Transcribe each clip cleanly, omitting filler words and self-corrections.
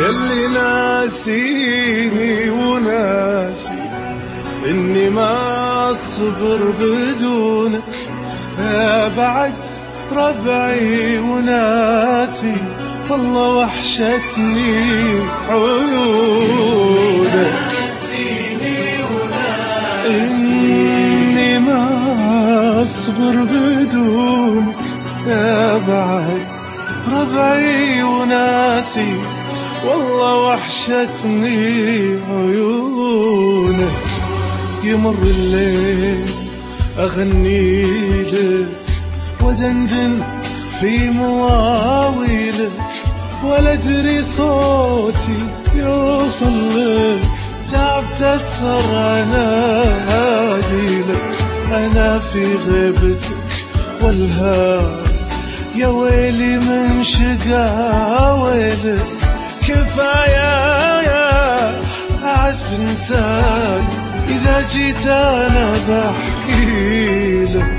يلي ناسيني وناسي إني ما أصبر بدونك، يا بعد ربعي وناسي والله وحشتني عيونك. إني ما أصبر بدونك، يا بعد ربعي وناسي والله وحشتني عيونك. يمر الليل أغني لك ودندن في مواويلك، ولا أدري صوتي يوصل لك، تعبت أسهر أناديلك. أنا في غيبتك والهام يا ويلي من شقاويلك، كفاية يا أعز إنسان إذا جيت أنا بحكي لك.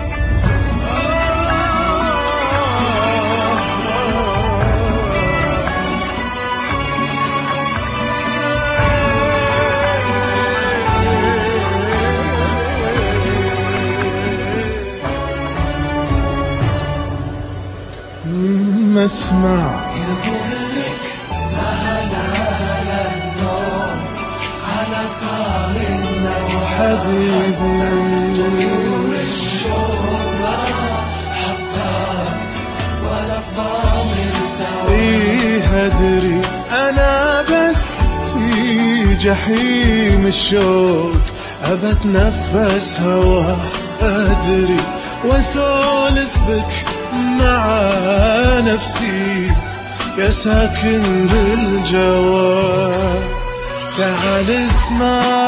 ما اسمع يقولك لا النوم على طارنا حبيبي، طيور الشوق ما حطت ولا الضامر إيه أدري أنا بس في جحيم الشوق، أبى أتنفس هوا أدري وأسولف بك مع نفسي يا ساكن بالجواب. تعال اسمع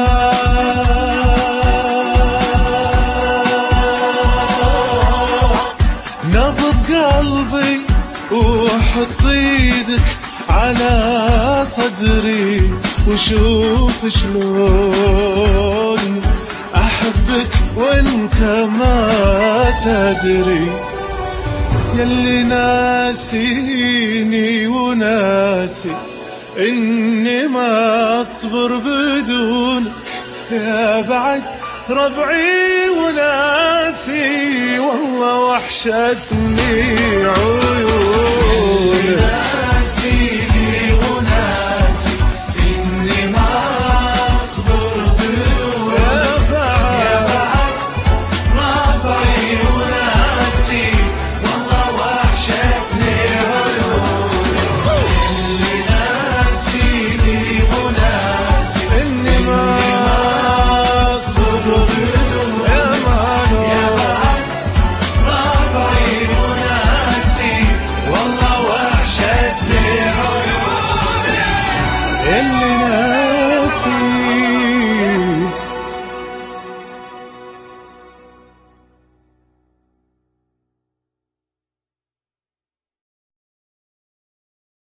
نبض قلبي وحط ايدك على صدري وشوف شلون أحبك وانت ما تدري. يلي ناسيني وناسي إني ما أصبر بدونك، يا بعد ربعي وناسي والله وحشتني عيونك.